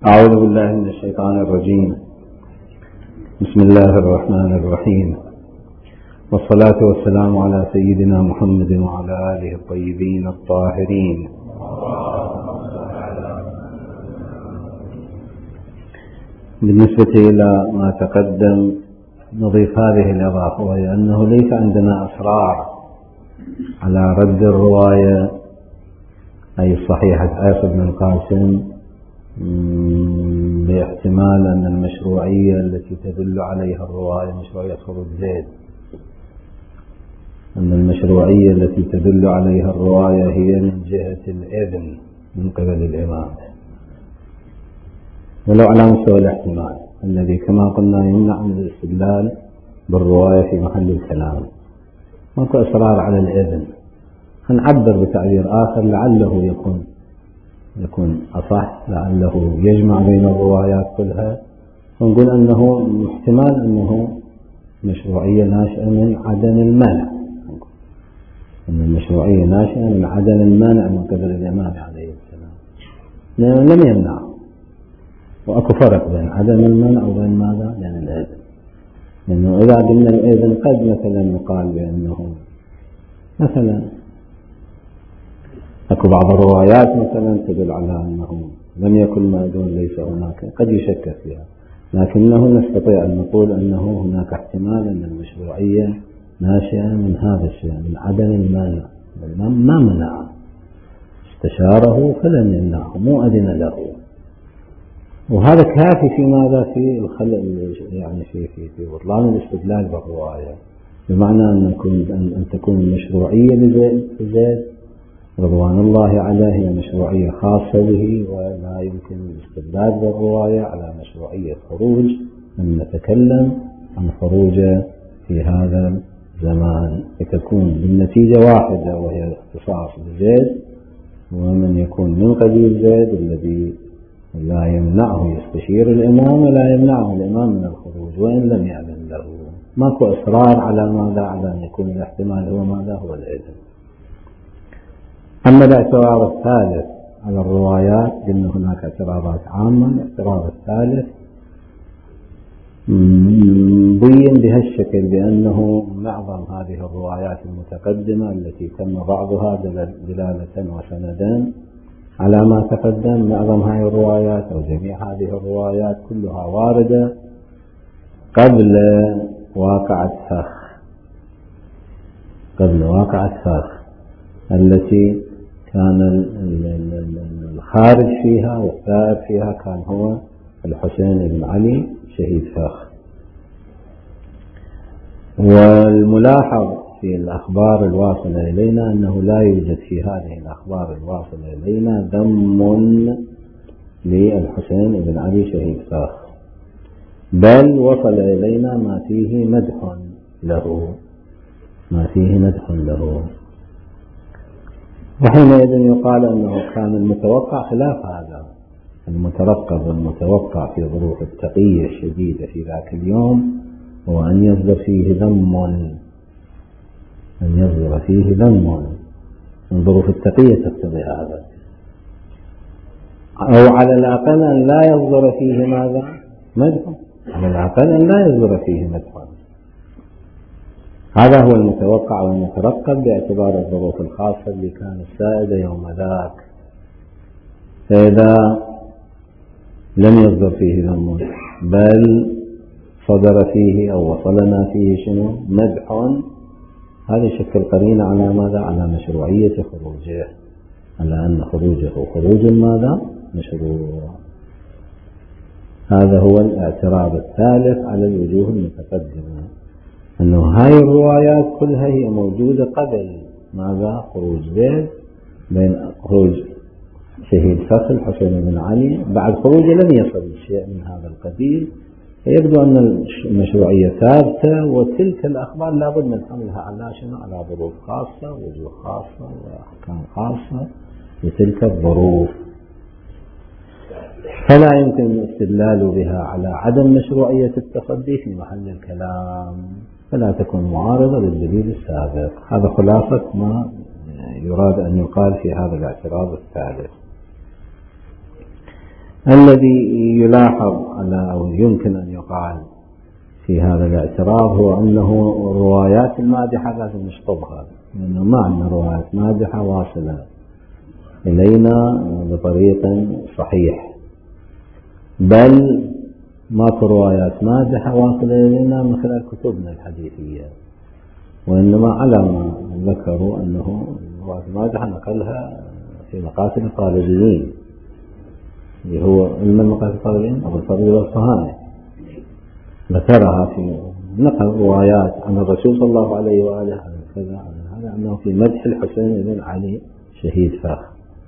أعوذ بالله من الشيطان الرجيم. بسم الله الرحمن الرحيم، والصلاة والسلام على سيدنا محمد وعلى آله الطيبين الطاهرين. بالنسبة إلى ما تقدم نضيف هذه الإضافة، وهي أنه ليس عندنا إصرار على رد الرواية أي صحيحة عيسى بن القاسم باحتمال أن المشروعية التي تدل عليها الرواية مشروعية خروج زيد، أن المشروعية التي تدل عليها الرواية هي من جهة الإذن من قبل الإمام، ولو على مستوى الاحتمال الذي كما قلنا يمنع من الاستدلال بالرواية في محل الكلام. ماكو إصرار على الإذن، هنعبر بتعبير آخر لعله يكون أصح، لعله يجمع بين الروايات كلها، ونقول أنه احتمال أنه مشروعية ناشئة من عدم المانع، أن المشروعية ناشئة من عدم المانع من قبل الإمام عليه السلام، لأنه لم يمنع. وأكو فرق بين عدم المانع وبين ماذا؟ بين الإذن. لأنه إذا قلنا الإذن قد مثلا يقال بأنه مثلا أكو بعض الروايات مثلا تدل على أنه لم يكن مأذون ليس هناك، قد يشك فيها، لكنه نستطيع أن نقول أنه هناك احتمال أن المشروعية ناشئة من هذا الشيء، من عدم المانع. ما منع، استشاره فلم يمنعه، مو أذن له، وهذا كافي في ماذا؟ في الخلل، يعني في بطلان الاستدلال بالرواية، بمعنى أن تكون المشروعية لزيد رضوان الله عليه هي مشروعية خاصة به، ولا يمكن الاستدلال بالرواية على مشروعية خروج أن نتكلم عن خروجه في هذا الزمان، فتكون بالنتيجة واحدة، وهي اختصاص بزيد، ومن يكون من قبيل زيد الذي لا يمنعه يستشير الإمام ولا يمنعه الإمام من الخروج وإن لم يأذن له. ماكو إصرار على ماذا؟ على أن يكون الاحتمال هو ماذا؟ هو الإذن. أما الاعتراض الثالث على الروايات، قلنا هناك اعتراضات عامة. الاعتراض الثالث بين بهالشكل بأنه معظم هذه الروايات المتقدمة التي تم بعضها دلالة وسندا على ما تقدم، معظم هذه الروايات أو جميع هذه الروايات كلها واردة قبل واقعة فخ التي كان الخارج فيها والثائر فيها كان هو الحسين بن علي شهيد فخ. والملاحظ في الأخبار الواصلة إلينا أنه لا يوجد في هذه الأخبار الواصلة إلينا ذم للحسين بن علي شهيد فخ، بل وصل إلينا ما فيه مدح له، وحينئذ يقال أنه كان المتوقع خلاف هذا، المترقب والمتوقع في ظروف التقية الشديدة في ذاك اليوم هو أن يصدر فيه ذم، من ظروف التقية تقتضي هذا، أو على الأقل أن لا يصدر فيه ماذا؟ مدح، على الأقل أن لا يصدر فيه مدح. هذا هو المتوقع والمترقب باعتبار الظروف الخاصة اللي كانت سائدة يوم ذاك. فإذا لم يصدر فيه ذم بل صدر فيه أو وصلنا فيه شنو؟ مدح، هذا يشكل قرينة على ماذا؟ على مشروعية خروجه، على أن خروجه خروج ماذا؟ مشروع. هذا هو الاعتراض الثالث على الوجوه المتقدمة، أنه هاي الروايات كلها هي موجودة قبل ماذا؟ خروج زيد، بين خروج شهيد فخ الحسين بن علي، بعد خروجه لم يصل شيء من هذا القبيل، فيبدو أن المشروعية ثابتة، وتلك الأخبار لابد من حملها على شنو؟ على ظروف خاصة، وجوه خاصة، وأحكام خاصة لتلك الظروف، فلا يمكن الاستدلال بها على عدم مشروعية التصدي في محل الكلام، فلا تكون معارضة للدليل السابق. هذا خلاصة ما يراد أن يقال في هذا الاعتراض الثالث. الذي يلاحظ على أو يمكن أن يقال في هذا الاعتراض هو أنه الروايات المادحة لازم نشطبها، لأنه ما عندنا روايات مادحة واصلة إلينا بطريق صحيح، بل ماكو روايات مادحة واصلة إلينا من خلال كتبنا الحديثية، وإنما على ما ذكروا أنه الروايات المادحة نقلها في مقاتل الطالبيين، اللي هو علم مقاتل الطالبيين أبو الفضل الأصفهاني ذكرها في نقل روايات عن الرسول صلى الله عليه وآله عن كذا عن هذا أنه في مدح الحسين بن علي شهيد فاخر.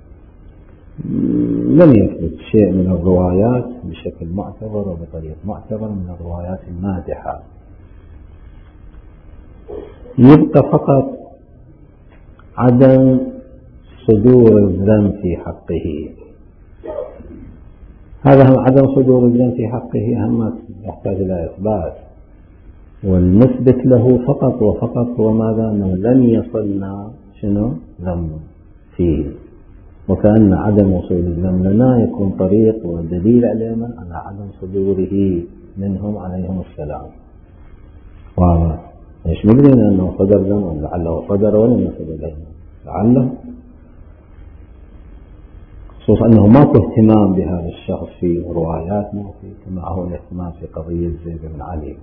لم يثبت شيء من الروايات بشكل معتبر وبطريقة معتبر من الروايات المادحة، يبقى فقط عدم صدور الذم في حقه. هذا هم عدم صدور الذم في حقه هم يحتاج إلى إثبات، والمثبت له فقط وفقط هو ماذا؟ أنه لم يصلنا ذم فيه، وكأن عدم وصول الذم لنا يكون طريق ودليل علينا على عدم صدوره منهم عليهم السلام. واضح؟ ايش ندري أنه صدر ذم لعله صدر ولم يصل إلينا، لعله، خصوصا أنه ماكو اهتمام بهذا الشخص في رواياتنا كما هو الاهتمام في قضية زيد بن علي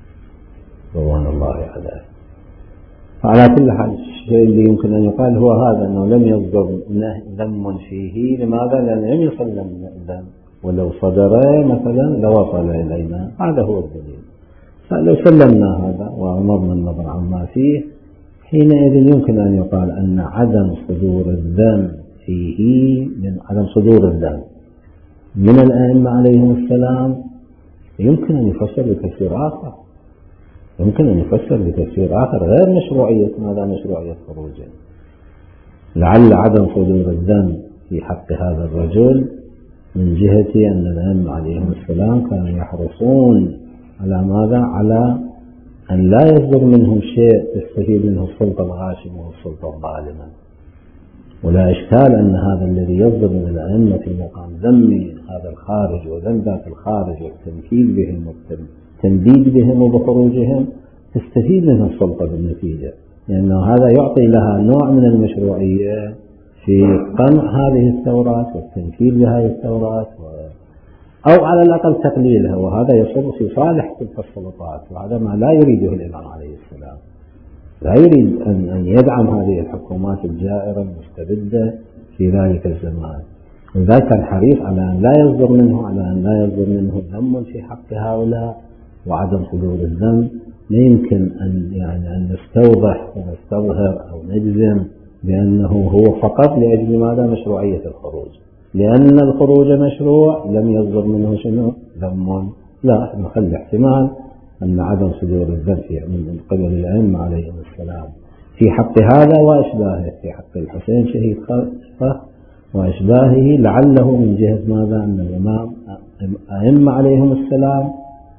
رضوان الله عليه. فعلى كل حال الشيء اللي يمكن أن يقال هو هذا، أنه لم يصدر ذم فيه. لماذا؟ لأنه لم يصل الذم، ولو صدر مثلا لوصل إلينا، هذا هو الدليل. فلو سلمنا هذا وأمرنا النظر عما فيه، حينئذ يمكن أن يقال أن عدم صدور الذم فيه من عدم صدور الذم من الأئمة عليهم السلام يمكن أن يفسر بتفسير آخر، يمكن أن يفسر بتفسير آخر غير مشروعية ماذا؟ مشروعية خروجه. لعل عدم صدور الذم في حق هذا الرجل من جهة أن الأئمة عليهم السلام كانوا يحرصون على ماذا؟ على أن لا يصدر منهم شيء تستفيد منه السلطة الغاشمة والسلطة الظالمة. ولا إشكال أن هذا الذي يصدر من الأئمة في مقام ذم هذا الخارج وذم ذات الخارج والتنكيل بهم والتنديد بهم وبخروجهم تستفيد منه السلطة بالنتيجة، لأنه هذا يعطي لها نوع من المشروعية في قمع هذه الثورات والتنكيل بهذه الثورات أو على الأقل تقليلها، وهذا يصب في صالح تلك السلطات، وهذا ما لا يريده الإمام عليه السلام. لا يريد أن يدعم هذه الحكومات الجائرة المستبدة في ذلك الزمان، لذلك كان حريص على أن لا يصدر منه ذم في حق هؤلاء وعدم صدور الذم. لا يمكن أن نستوضح ونستظهر أو نجزم بأنه هو فقط لأجل ماذا؟ مشروعية الخروج، لأن الخروج مشروع لم يصدر منه ذم. لا، نخلي احتمال أن عدم صدور الذم من قبل الأئمة عليهم السلام في حق هذا وأشباهه، في حق الحسين شهيد فخر وأشباهه، لعله من جهة ماذا؟ أن الإمام الأئمة عليهم السلام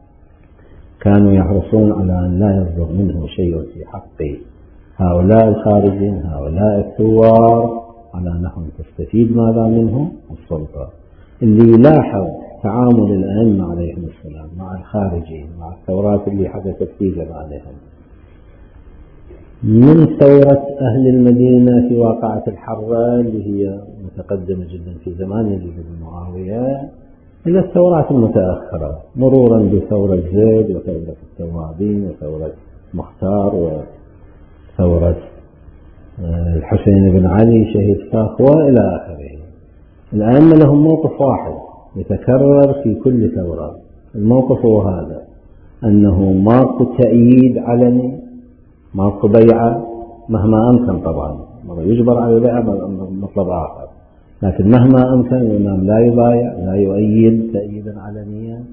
كانوا يحرصون على أن لا يصدر منه شيء في حق هؤلاء الخارجين هؤلاء الثوار، على أنهم تستفيد ماذا منهم السلطة. اللي يلاحظ تعامل الأئمة عليهم السلام مع الخارجين مع الثورات اللي حدثت في زمانهم، من ثورة أهل المدينة في واقعة الحرة اللي هي متقدمة جدا في زمان يزيد بن معاوية، إلى الثورات المتأخرة، مرورا بثورة زيد وثورة التوابين وثورة مختار وثورة الحسين بن علي شهيد فاخر وإلى آخره. الأئمة لهم موقف واحد يتكرر في كل ثورة، الموقف هو هذا، أنه ماكو تأييد علني، ماكو بيعة مهما أمكن. طبعا يجبر على البيعة مطلب آخر، لكن مهما أمكن الإمام لا يبايع لا يؤيد تأييدا علنيا،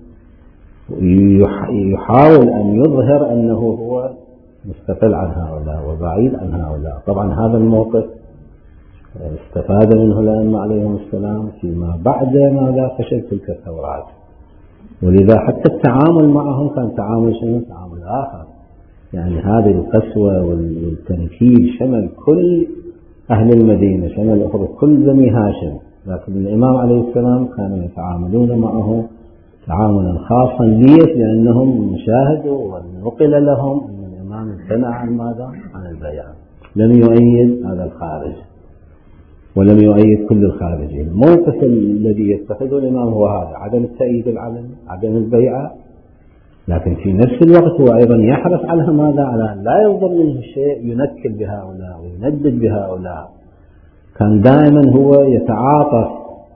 يحاول أن يظهر أنه هو مستقل عن هؤلاء وبعيد عن هؤلاء. طبعا هذا الموقف استفاد منه الأئمة عليهم السلام فيما بعد ماذا؟ فشل تلك الثورات، ولذا حتى التعامل معهم كان تعامل تعامل آخر. يعني هذه القسوة والتنكيل شمل كل أهل المدينة، شمل كل بني هاشم لكن الإمام عليه السلام كانوا يتعاملون معه تعاملا خاصا. ليش؟ لأنهم شاهدوا ونقل لهم أن الإمام امتنع عن ماذا؟ عن البيعة، لم يؤيد هذا الخارج ولم يؤيد كل الخارجين. الموقف الذي يتخذه الإمام هو هذا، عدم التأييد العلني، عدم البيعة، لكن في نفس الوقت هو أيضا يحرص على ماذا؟ على أن لا يصدر منه شيء ينكل بهؤلاء ويندد بهؤلاء. كان دائما هو يتعاطف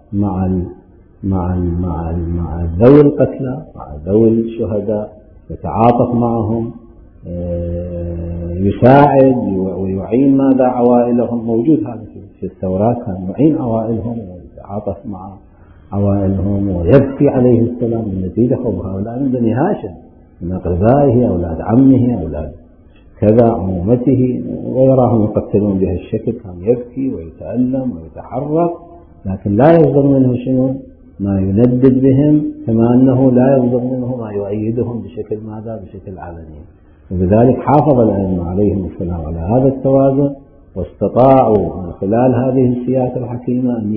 مع ذوي القتلى، مع ذوي الشهداء، يتعاطف معهم، يساعد ويعين ماذا؟ عوائلهم. موجود هذا في الثورات، كان يعين عوائلهم ويتعاطف مع عوائلهم ويبكي عليه السلام من نتيجة حب هؤلاء من بني هاشم، من أقربائه، أولاد عمه، أولاد كذا، عمومته، ويراهم يقتلون بهالشكل. كان يبكي ويتألم ويتحرك، لكن لا يصدر منه شيء ما يندد بهم، كما أنه لا يصدر منه ما يؤيدهم بشكل ماذا؟ بشكل علني. وبذلك حافظ الأئمة عليهم السلام على هذا التوازن، واستطاعوا من خلال هذه السياسة الحكيمة أن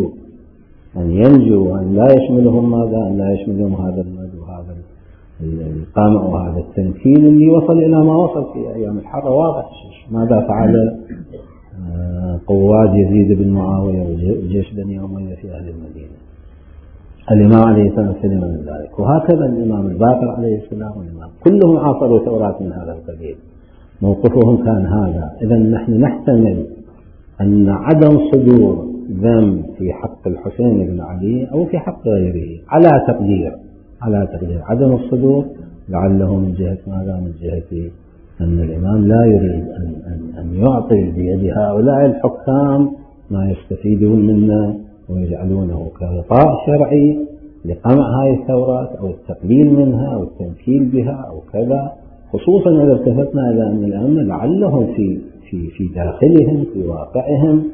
ينجوا وأن لا يشملهم ماذا؟ أن لا يشملهم هذا المد وهذا القمع وهذا التمكين اللي وصل إلى ما وصل في أيام الحرة. واضح ماذا فعل قوات يزيد بن معاوية وجيش بني أمية في أهل المدينة. الإمام عليه السلام سلم من ذلك، وهكذا الإمام الباقر عليه السلام والإمام كلهم عاصروا ثورات من هذا القبيل، موقفهم كان هذا. إذا نحن نحتمل أن عدم صدور ذنب في حق الحسين بن علي أو في حق غيره على تقدير عدم الصدور لعله من جهة ماذا؟ من جهة أن الإمام لا يريد أن يعطي بيد هؤلاء الحكام ما يستفيدون منه ويجعلونه كغطاء شرعي لقمع هذه الثورات أو التقليل منها أو التمثيل بها أو كذا. خصوصا إذا التفتنا إلى أن الأئمة لعلهم في داخلهم في واقعهم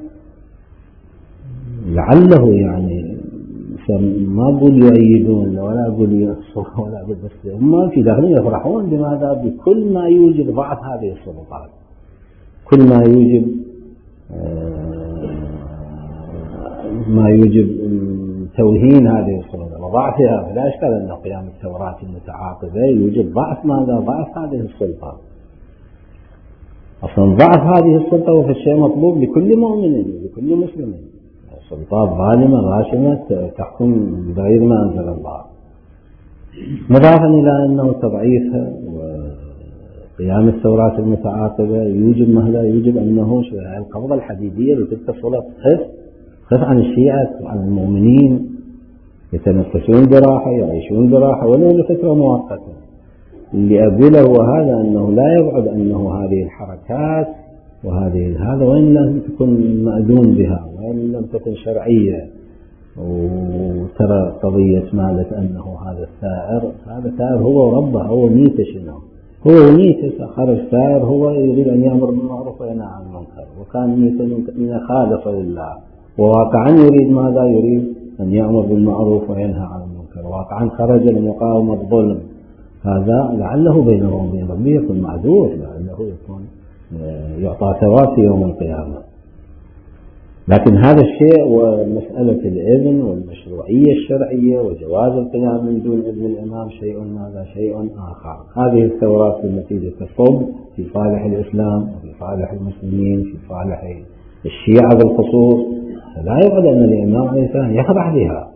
لعله يعني ما أقول يؤيدون ولا أقول ينصرون ولا أقول، بس هم في داخلهم يفرحون بماذا؟ بكل ما يوجب ضعف هذه السلطات، كل ما يوجب توهين هذه السلطة وضعفها. فلا إشكال أن قيام الثورات المتعاقبة يوجب ضعف ماذا؟ ضعف هذه السلطة. أصلا ضعف هذه السلطة هو الشيء مطلوب لكل مؤمن لكل مسلم. سلطات ظالمة غاشمة تحكم بغير ما أنزل الله، مضافا إلى أنه تضعيفها وقيام الثورات المتعاقبة يوجب ماذا؟ يوجب أنه القبضة الحديدية لتلك السلطات خف عن الشيعة وعن المؤمنين، يتنفسون براحة، يعيشون براحة ولو لفترة مؤقتة. اللي أقوله هو هذا، أنه لا يبعد أنه هذه الحركات وهذه هذا وإن لم تكن مأذون بها وإن لم تكن شرعية، وترى قضية مالت أنه هذا الثائر هو ربه، هو نيته شنو؟ هو نيته خرج ثائر، هو يريد أن يأمر بالمعروف وينهى عن المنكر، وكان نيته خالصة لله، وواقعا يريد ماذا؟ يريد أن يأمر بالمعروف وينهى عن المنكر، واقعا خرج لمقاومة الظلم. هذا لعله بينه وبين ربه يكون معذور، لعله يكون يعطى ثواب في يوم القيامة. لكن هذا الشيء ومسألة الإذن والمشروعية الشرعية وجواز القيام من دون إذن الإمام شيء آخر. هذه الثورات بالنتيجة تصب في صالح الإسلام وفي صالح المسلمين، في صالح الشيعة بالخصوص، فلا يبعد أن الإمام عليه السلام يخضع بها.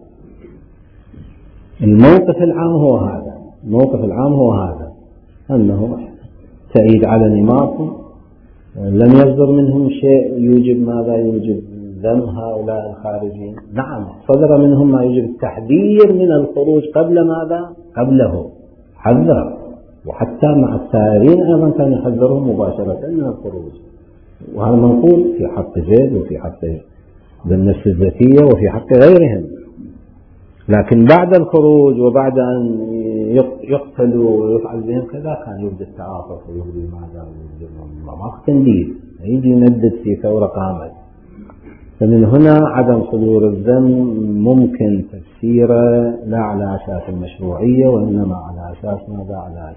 الموقف العام هو هذا، أنه تأييد على نماطهم، لم يصدر منهم شيء يوجب ماذا؟ يوجب ذم هؤلاء الخارجين. نعم صدر منهم ما يوجب التحذير من الخروج قبل ماذا؟ قبله حذر، وحتى مع الثائرين أيضا كان يحذرهم مباشرة من الخروج، وهذا منقول في حق زيد وفي حق بالنفس الذكية وفي حق غيرهم. لكن بعد الخروج وبعد أن يقتلوا ويفعل بهم كذا كان يبدأ التعاطف ويبدأ ماذا؟ ما تنديد، يجي يندد في ثورة قامت. فمن هنا عدم صدور الذم ممكن تفسيره لا على أساس المشروعية، وإنما على أساس ماذا؟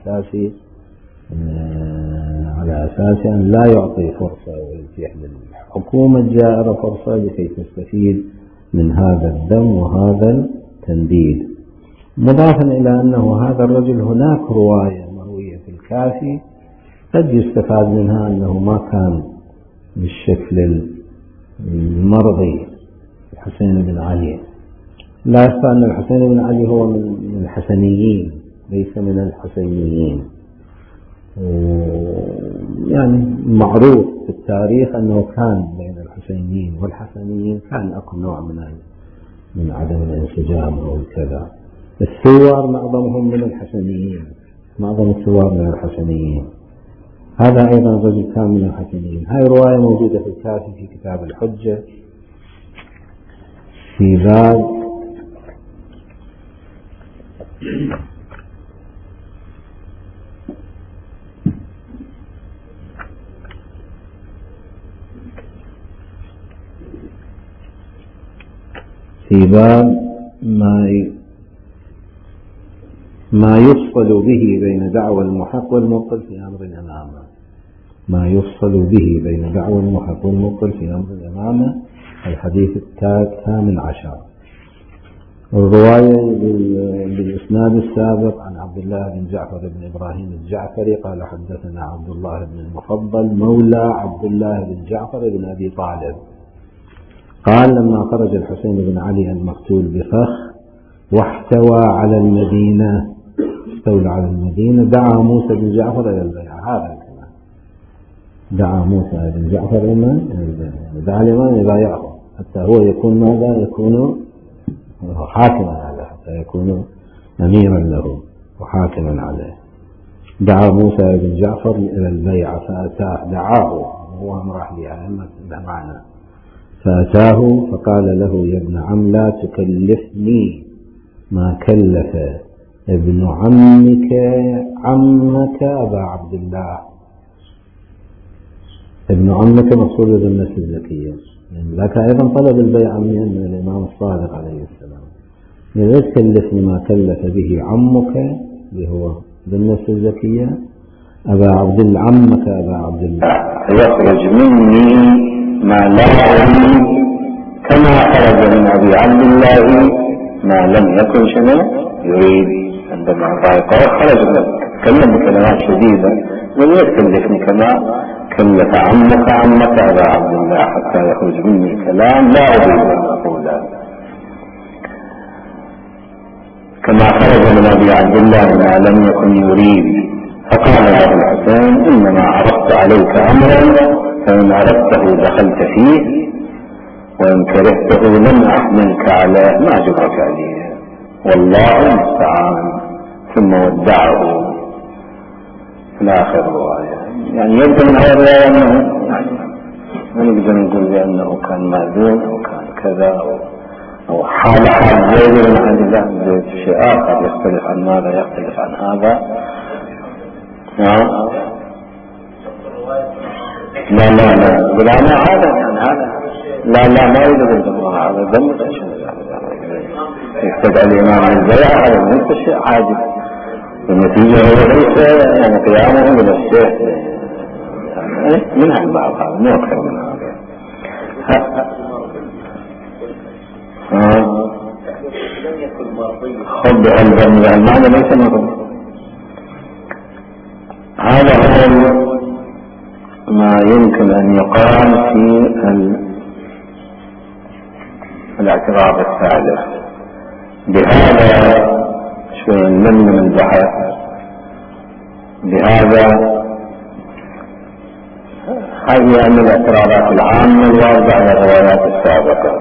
على أساس أن لا يعطي فرصة ويتيح للحكومة الجائرة فرصة لكي تستفيد من هذا الدم وهذا التنديد. مضافا إلى أنه هذا الرجل هناك رواية مروية في الكافي قد يستفاد منها أنه ما كان بالشكل المرضي الحسين بن علي. لا يخفى أن الحسين بن علي هو من الحسنيين ليس من الحسينيين. يعني معروف في التاريخ أنه كان بين الحسينيين والحسنيين كان أكو نوع من عدم الانسجام أو الكذا. الثوار معظمهم من الحسنيين، معظم الثوار من الحسنيين. هذا أيضا رجل كان من الحسنيين. هاي رواية موجودة في الكافي في كتاب الحجة في باب ما يفصل به بين دعوى المحق والمبطل في أمر الإمامة. ما يفصل به بين دعوى المحق والمبطل في أمر الإمامة، الحديث الثامن عشر. الرواية بالإسناد السابق عن عبد الله بن جعفر بن إبراهيم الجعفري قال حدثنا عبد الله بن المفضل مولى عبد الله بن جعفر بن أبي طالب قال لما خرج الحسين بن علي المقتول بفخ واحتوى على المدينة، استولى على المدينة، دعا موسى بن جعفر إلى البيعة. هذا الكلام، دعا موسى بن جعفر إلى البيعة، دعا الإمام يبايعه حتى هو يكون ماذا؟ يكون حاكما عليه، حتى يكون أميرا له وحاكما عليه. دعا موسى بن جعفر إلى البيعة فأتاه، دعاه هو امرح لأئمة معنا، فأتاه فقال له يا ابن عم لا تكلفني ما كلف ابن عمك أبا عبد الله. ابن عمك مقصود بالنفس الزكية، يعني لك أيضا طلب البيعة من الإمام الصادق عليه السلام. لا تكلفني ما كلف به عمك اللي هو بالنفس الزكية أبا عبد الله، عمك أبا عبد الله، يخرج مني ما لا أريد كما خرج من أبي عبد الله ما لم يكن شنو يريد. عندما قال خرج تكلم بكلمات شديدة ولم يكلفني كما كلف عمك أبا عبد الله حتى يخرج مني كلام لا أريد أن أقوله كما خرج من أبي عبد الله ما لم يكن يريد. فقال له الحسين إنما عرضت عليك أمرا فإن أردته دخلت فيه وإن كرهته لم أحملك عليه ما جبرك عليه والله المستعان. ثم ودعه في آخر الرواية. يعني يبدو من هذا الرواية أنه ما نقدر نقول بأنه كان مأذون أو كان كذا أو حال زيد من عند الله زيد شيء آخر يختلف عن ماذا، يختلف عن هذا. لا بالعمى هذا يعني هذا لا ما يريد بالجماعة هذا ذنب يقتدى الإمام البيع هذا من شيء عادي. النتيجة هو ليس يعني قيامه من الشيء من هالبعض هذا مو أكثر من هذا. خذ المعنى ليس مرض. هذا هو ما يمكن أن يقال في الاعتراض الثالث. بهذا شوي نلم من البحث. بهذا هذه من الاعتراضات العامة الواردة على الروايات السابقة،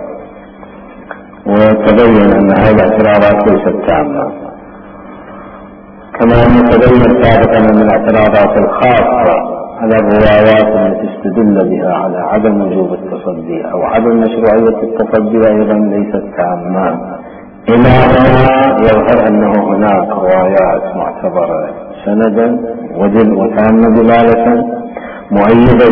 وتبين أن هذه الاعتراضات ليست تامة، كما أن تبين سابقا من الاعتراضات الخاصة على الروايات التي استدل بها على عدم وجوب التصدي أو عدم مشروعية التصدي أيضا ليست تامة. إلى هنا يظهر أنه هناك روايات معتبرة سندا وتامة دلالة مؤيدة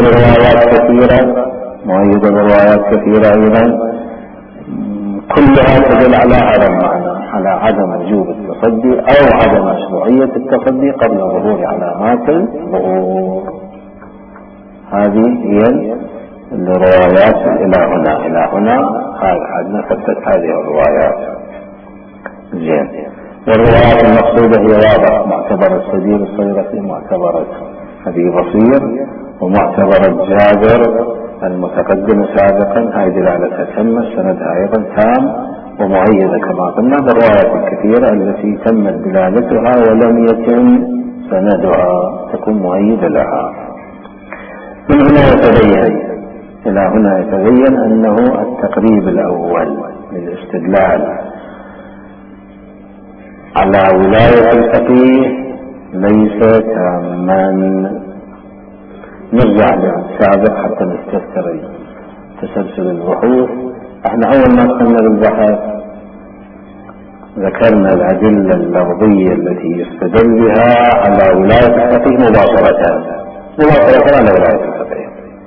بروايات كثيرة أيضا كلها تدل على هذا المعنى، على عدم وجوب التصدي أو عدم مشروعية التصدي قبل ظهور علامات الظهور. هذه هي الروايات إلى هنا حدنا فتت هذه الروايات. زين. والروايات المقصودة هي واضح: معتبر السبيل الصغيرة، معتبرة أبي بصير، ومعتبرة جابر المتقدم سابقا، هاي دلالتها تمت، سندها أيضا تام ومؤيدة كما قلنا بالروايات الكثيرة التي تمت دلالتها ولم يتم سندها، تكون مؤيدة لها. من هنا يتبين، إلى هنا يتبين أنه التقريب الأول للاستدلال على ولاية الفقيه ليس تاما. نرجع للسابق حتى نستفسر تسلسل البحوث. احنا اول ما دخلنا بالبحث ذكرنا الأدلة اللفظية التي يستدل بها على ولاية الفقيه مباشرة على ولاية الفقيه،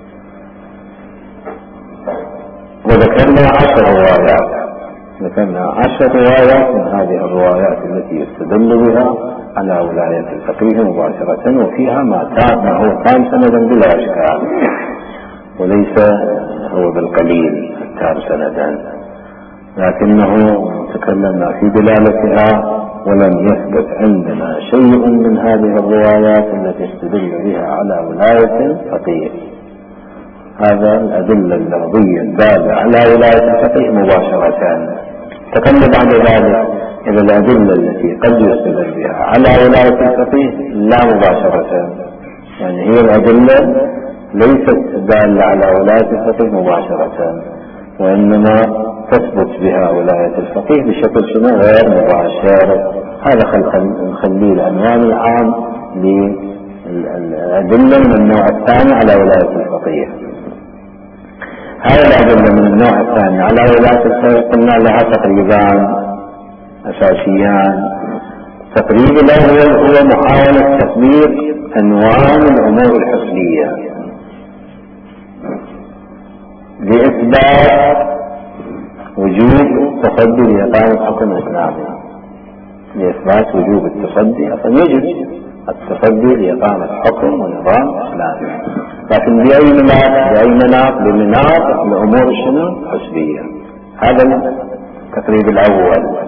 وذكرنا 10 روايات. ذكرنا 10 روايات من هذه الروايات التي يستدل بها على ولاية الفقيه مباشرة، وفيها ما هو تام سندا بلا إشكال، وليس هو بالقليل التام سندا، لكنه تكلمنا في دلالتها ولم يثبت عندنا شيء من هذه الروايات التي يستدل بها على ولاية الفقيه. هذا الأدلة اللفظية الدالة على ولاية الفقيه مباشرة. تقلب بعد ذلك إلى الأدلة التي قد يستدل بها على ولاية الفقيه لا مباشرة، يعني هي الأدلة ليست دالة على ولاية الفقيه مباشرة، وإنما تثبت بها ولاية الفقيه بشكل شنو غير مباشر. هذا نخليه العنوان العام للأدلة من النوع الثاني على ولاية الفقيه. هذه الأدلة من النوع الثاني على ولاية الفقيه قلنا لها تقريبان أساسيان. التقريب الأول هو محاولة تطبيق أنواع الأمور الحسنية لإثبات وجوب التصدي لإقامة حكم إسلامي. لإثبات وجوب التصدي، أصلا يجب التصدي لإقامة حكم ونظام إسلامي، لكن بأي مناط بمناط الأمور الحسبية. هذا التقريب الأول.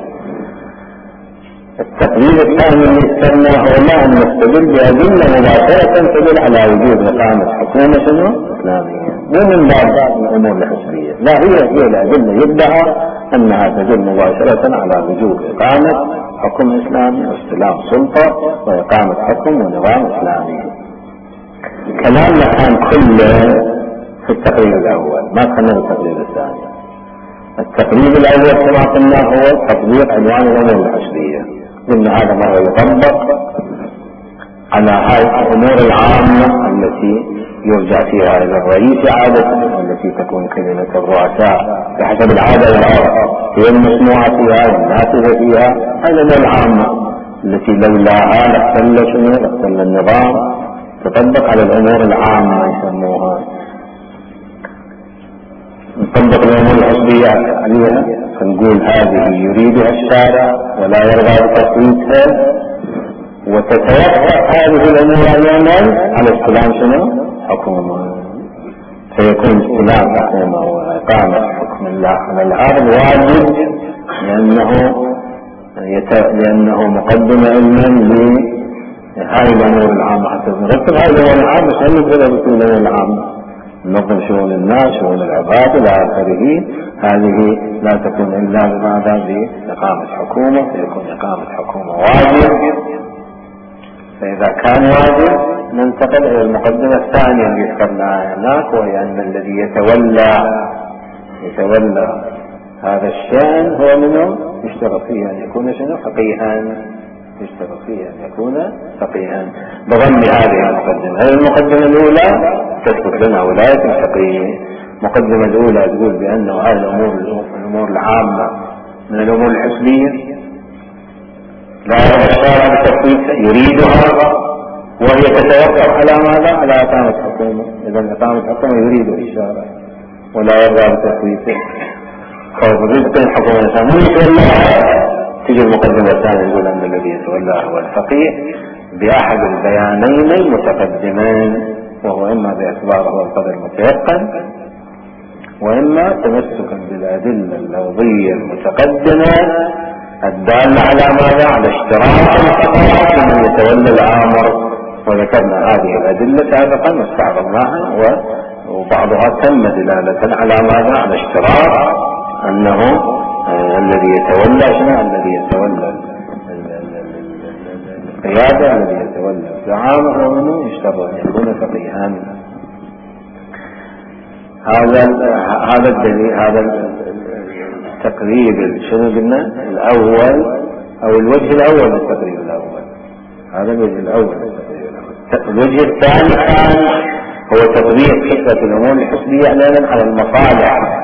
التقريب الثاني اللي استناه هو لا أن نستدل بأدلة مباشرة تدل على وجوب إقامة حكومة إسلامية، مو من باب الأمور الحسبية، لا، هي الأدلة يدعى أنها تدل مباشرة على وجوب إقامة حكم إسلامي واستلام سلطة وإقامة حكم ونظام إسلامي. كلامنا كان كله في التقريب الأول، ما كنا بالتقريب الثاني. التقريب الأول كما قلنا هو تطبيق عنوان الأمور الحسبية، إن هذا ما يطبق على هذه الأمور العامة التي يرجع فيها إلى الرئيس عادة، التي تكون كلمة الرؤساء بحسب العادة والعرف هي المسموعة فيها والنافذة فيها. هذه الأمور العامة التي لولاها لاختل النظام. تطبق على الأمور العامة يسموها، نطبق الأمور الحسبية عليها، فنقول هذه يريدها الشارع ولا يرغب بتصويتها، وتتوقف هذه الأمور العمل على استلام حكومة، فيكون استلام حكومة وإقامة حكم الله على الأرض واجب، لأنه مقدم علما لهذه الأمور العامة. حتى نرتب هذه الأمور العامة مش هنقدر بكل الأمور العامة، ننظم شؤون الناس شؤون العباد إلى آخره. هذه لا تكون إلا بماذا؟ بإقامة حكومة، فيكون إقامة حكومة واجب. فإذا كان واجب ننتقل إلى المقدمة الثانية اللي ذكرناها هناك، وهي أن الذي يتولى هذا الشأن هو منه يشترط فيه أن يكون فقيها، يشترط فيه أن يكون فقيها بضم هذه المقدمة. هذه المقدمة الأولى تثبت لنا ولاية الفقيه. المقدمة الأولى تقول بأنه هذه الأمور العامة من الأمور الحسبية لا يرى الشارع بتثبيتها يريدها، وهي تتوقف على ماذا؟ على إقامة حكومة. إذا إقامة حكومة يريدها الشارع ولا يرى بتثبيته، فبرزق الحكومة الإسلامية يتولاها. تجي المقدمة الثانية تقول أن الذي يتولاها هو الفقيه بأحد البيانين المتقدمين، وهو إما باعتباره القدر المتيقن وإما تمسكا بالأدلة اللفظية المتقدمة الدالة على ماذا؟ على اشتراط الفقهاء من يتولى الأمر. وذكرنا هذه الأدلة سابقا واستعرضناها وبعضها تم دلالة على ماذا؟ على اشتراط أنه الذي يتولى الذي يتولى القيادة، الذي يتولى الزعامة هو منه يشترط أن يكون فقيها. هذا الدليل، هذا التقريب شنو قلنا الأول أو الوجه الأول للتقريب الأول. هذا الوجه الأول للتقريب الأول. الوجه الثاني هو تطبيق فكرة الأمور الحسبية على المصالح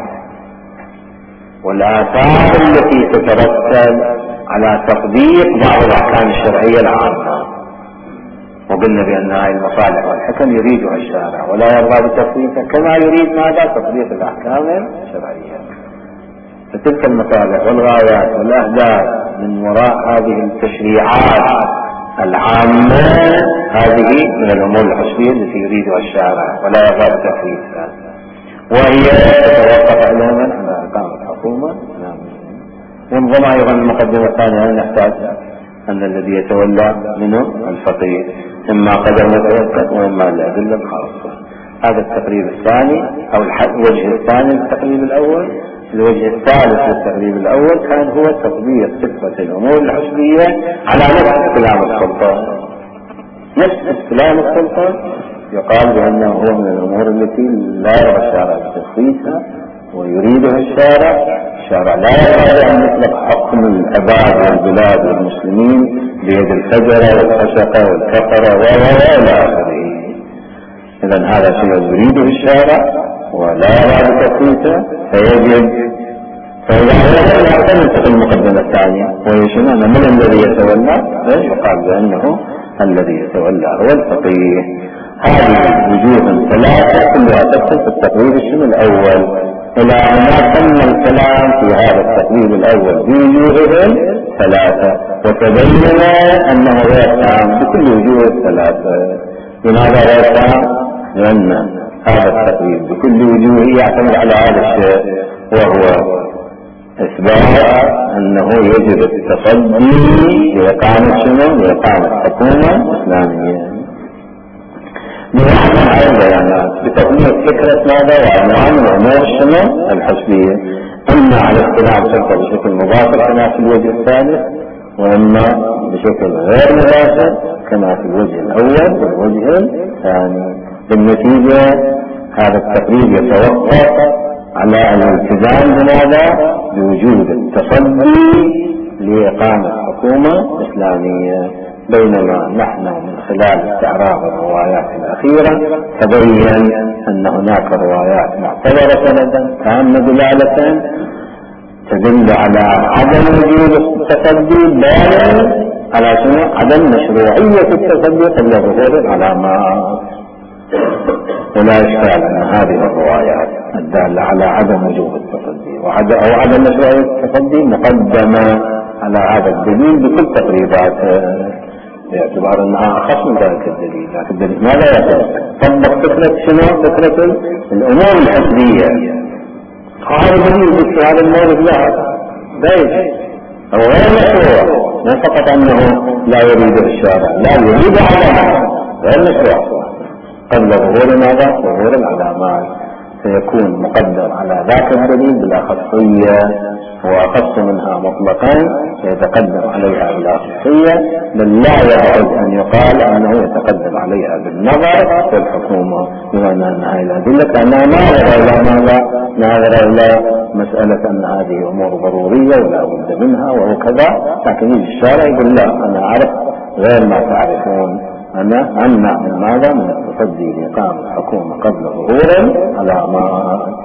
والآثار التي تترتب على تطبيق بعض الأحكام الشرعية العامة. وقلنا بأن هذه المصالح والحكم يريدها الشارع ولا يرضى بتطبيقها كما يريد ماذا؟ تطبيق الأحكام الشرعية. فتلك المصالح والغايات والأهداف من وراء هذه التشريعات العامة هذه من الأمور الحسبية التي يريدها الشارع ولا يرضى بتطبيقها، وهي تتوقف علما على إقامة الحكومة. وانظم أيضا المقدمة الثانية نحتاج أن الذي يتولى منه الفقيه إما قدر متوقف وإما الأدلة الخاصة. هذا التقريب الثاني أو الوجه الثاني للتقريب الأول. الوجه الثالث للتقريب الأول كان هو تطبيق فكرة الأمور الحسبية على نفس استلام السلطان. نفس استلام السلطان يقال بأنه هو من الأمور التي لا يرى الشارع بتخصيصها ويريدها الشارع. الشارع لا يرى أن يطلق حكم العباد والبلاد والمسلمين بيد الفجرة والفسقة والكفرة وإلى آخره. إذن هذا شيء يريده الشارع ولا يرى بتخصيصه فيجب. فإذا ننتقل المقدمة الثانية ويشمل من الذي يتولى يقال بأنه الذي يتولى هو الفقيه. هذه وجوه ثلاثة كلها تدخل في التقريب الأول إلى أن ما تم الكلام في هذا التقريب الأول بوجوههم ثلاثة وتبين أنه غير تام بكل وجوه الثلاثة. لماذا غير تام؟ لأن هذا التقريب بكل وجوهه يعتمد على هذا الشيء وهو إثبات أنه يجب التصدي لإقامة حكومة إسلامية. بمعنى هذا البيانات بتطبيق فكرة ماذا؟ وعنوان الأمور الحسبية، إما على استلام سلطة بشكل مباشر كما في الوجه الثالث وإما بشكل غير مباشر كما في الوجه الأول والوجه الثاني. بالنتيجة هذا التقريب يتوقف على الالتزام بماذا؟ بوجود التصدي لإقامة حكومة إسلامية. بينما نحن من خلال استعراض الروايات الأخيرة تبين أن هناك روايات معتبرة سندا تامة دلالة تدل على عدم وجود التصدي بل على شنو؟ عدم مشروعية التصدي قبل ظهور العلامات. ولا إشكال أن هذه الروايات الدالة على عدم وجود التصدي أو عدم مشروعية التصدي مقدمة على هذا الدليل بكل تقريباته باعتبار أنها أخص من ذلك الدليل. لكن الدليل ماذا يقول؟ طبق فكرة شنو؟ فكرة الأمور الحسبية. هذا الدليل في هذا المورد لها ليش؟ هو غير مشروع، لا فقط أنه لا يريد الشارع، لا يريد علامات غير مشروع. قبل ظهور ماذا؟ ظهور العلامات سيكون مقدر على ذاك الدليل بالأخصية وأخص منها مطلقا يتقدم عليها بالأخصية، بل لا يعود أن يقال أنه يتقدم عليها بالنظر في الحكومة بما أن هذه الأدلة لأنها ناظرة إلى مسألة أن هذه أمور ضرورية ولا بد منها وهو كذا. لكن يجي الشارع يقول لا، أنا أعرف غير ما تعرفون، أنا أمنع من ماذا؟ من التصدي لإقامة الحكومة قبل ظهور العلامات.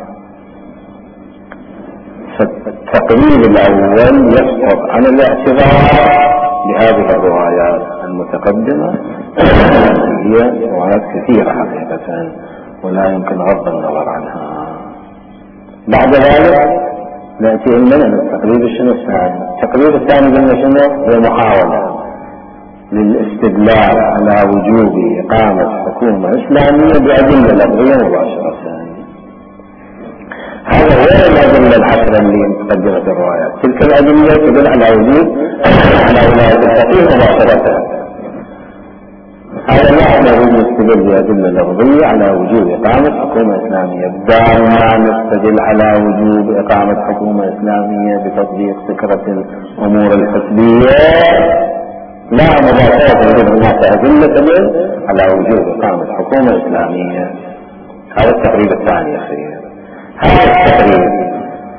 فالتقريب الأول يسقط عن الاعتبار بهذه الروايات المتقدمة هي روايات كثيرة حقيقة ولا يمكن غض النظر عنها. بعد ذلك نأتي من التقريب الثاني. التقريب الثاني قلنا شنو؟ هي محاولة للاستدلال على وجوب إقامة حكومة إسلامية بأدلة لفظية مباشرة. هذا غير الأدلة العشرة اللي مقدمة الروايات. تلك الأدلة تدل على وجود على ولاية الفقيه مباشرة. هذا لا يجوز نستدل بأدلة لفظية على وجوب إقامة حكومة إسلامية. دائما نستدل على وجوب إقامة حكومة إسلامية بتطبيق فكرة الأمور الحسبية، لا مباشرة يجب هناك أدلة تدل على وجوب إقامة حكومة إسلامية. هذا التقريب الثاني يا أخي. هذا التقريب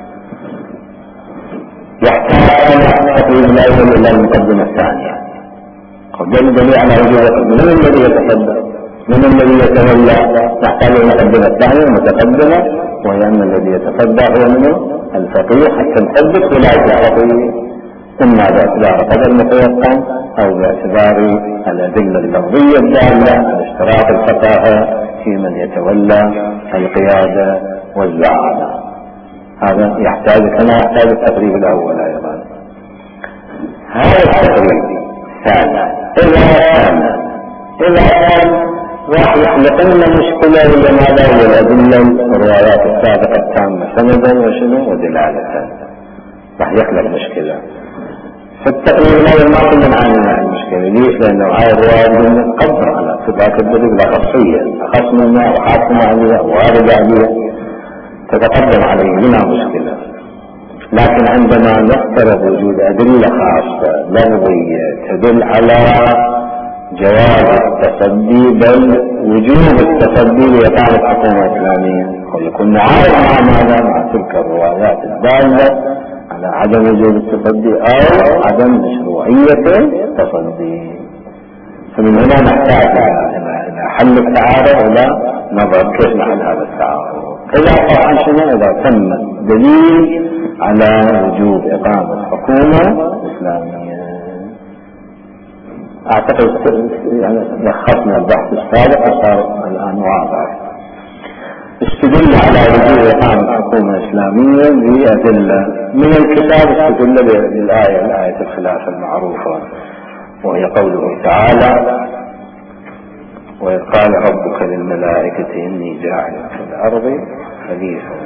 يحتاج التقريب الأول إلى المقدمة الثانية. قبل دليل على وجوب من الذي يتصدر، من الذي يتولى، نحتاج المقدمة الثانية المتقدمة، وهي أن الذي يتصدر هو منه الفقيه حتى نثبت ولاية الفقيه، إما باعتبار قدر متيقن أو باعتبار الأدلة اللفظية الدالة على اشتراط الفقاهة في من يتولى القيادة والزعامة. هذا يحتاج كما يحتاج التقريب الأول أيضا. هذا التقريب الثاني إذا كان راح يخلق لنا مشكلة ولا ماذا هو الأدلة الروايات السابقة التامة سندا وشنو ودلالة، راح يخلق مشكلة. فالتقريب الأول ما كنا نعاني المشكلة. ليش؟ لأنه هاي الروايات نقدر على اتباع الدليل خاصية، خاص منها وحاكمة عليها وواردة عليها تتقدم عليه بلا مشكلة. لكن عندما نفترض وجود أدلة خاصة لفظية تدل على جواز التصدي بل وجوب التصدي لإقامة حكومة إسلامية، ويكون معارض مع ماذا؟ مع تلك الروايات الدالة على عدم وجوب التصدي أو عدم مشروعية التصدي. فمن هنا نحتاج إلى حل التعارض ولا نظر كيف نحل هذا التعارض. إذا طبعا شنو؟ إذا تم دليل على وجوب إقامة حكومة إسلامية. أعتقد يعني لخصنا البحث السابق وصار الآن واضح. استدل على وجوب إقامة حكومة إسلامية بأدلة من الكتاب. استدل بالآية الخلافة المعروفة، وهي قوله تعالى: وإذ قال ربك للملائكة إني جاعل في الأرض خليفة.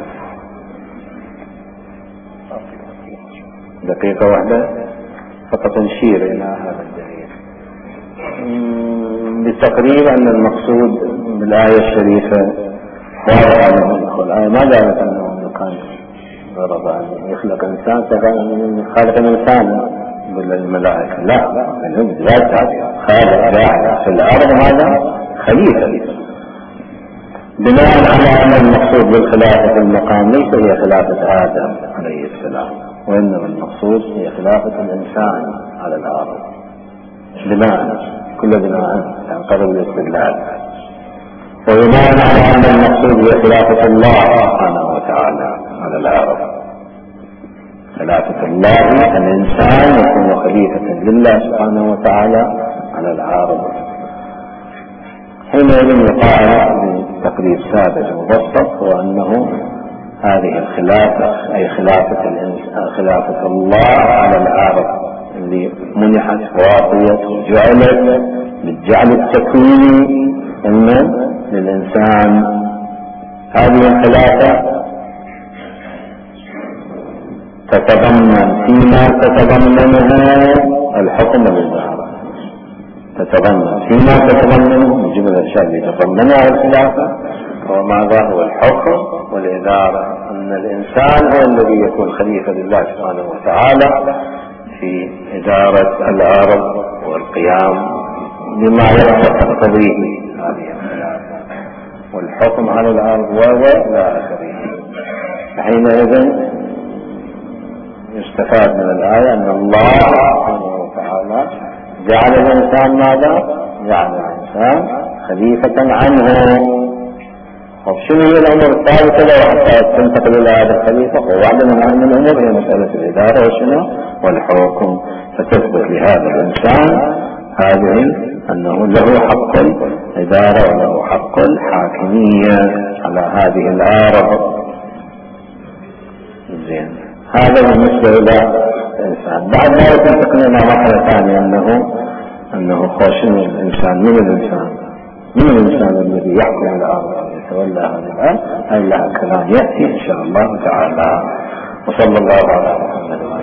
دقيقة واحدة فقط نشير إلى هذا الدليل بالتقريب أن المقصود بالآية الشريفة واضح أنه الآية ما قالت أنه كان ضرب أن يخلق إنسان خالق الإنسان بالملائكة، لا، منهم زيادة خالق جاعل في الأرض هذا خليفة، بناء على أن المقصود بالخلافة المقام ليس هي خلافة آدم عليه السلام، وإنما المقصود هي خلافة الإنسان على الأرض. بناء كل بناء ينقرب الاستدلال، وبناء على أن المقصود هي خلافة الله سبحانه وتعالى على الأرض. خلافة الله الإنسان يكون خليفة لله سبحانه وتعالى على الأرض. حينئذ يقال بتقريب ساذج مبسط هو أنه هذه الخلافة أي خلافة الله على الأرض اللي منحت وعطيت وجعلت بالجعل التكويني أن للإنسان هذه الخلافة تتضمن فيما تتضمنها الحكم والإدارة، تتضمن فيما تتضمنه من جملة الأشياء اللي تتضمنها الخلافة وماذا هو الحكم والإدارة، أن الإنسان هو الذي يكون خليفة لله سبحانه وتعالى في إدارة الأرض والقيام بما يقتضيه هذه الخلافة والحكم على الأرض ولا آخره. حينئذ يستفاد من الآية أن الله سبحانه وتعالى جعل الإنسان ماذا؟ جعل الإنسان خليفة عنه. وشنو هي الأمور الثالثة لو حتى تنتقل إلى هذا الخليفة؟ وواحدة من الأمور هي مسألة الإدارة وشنو؟ والحكم. فتثبت لهذا الإنسان هذه أنه له حق الإدارة وله حق الحاكمية على هذه الأرض. زين، هذا بالنسبة إلى الإنسان. بعد ذلك ننتقل إلى مرحلة ثانية أنه خوشن الإنسان. من الإنسان الذي يحكم الأرض؟ يتولى هذا الأمر، هذه لها كلام يأتي إن شاء الله تعالى. وصلى الله على محمد.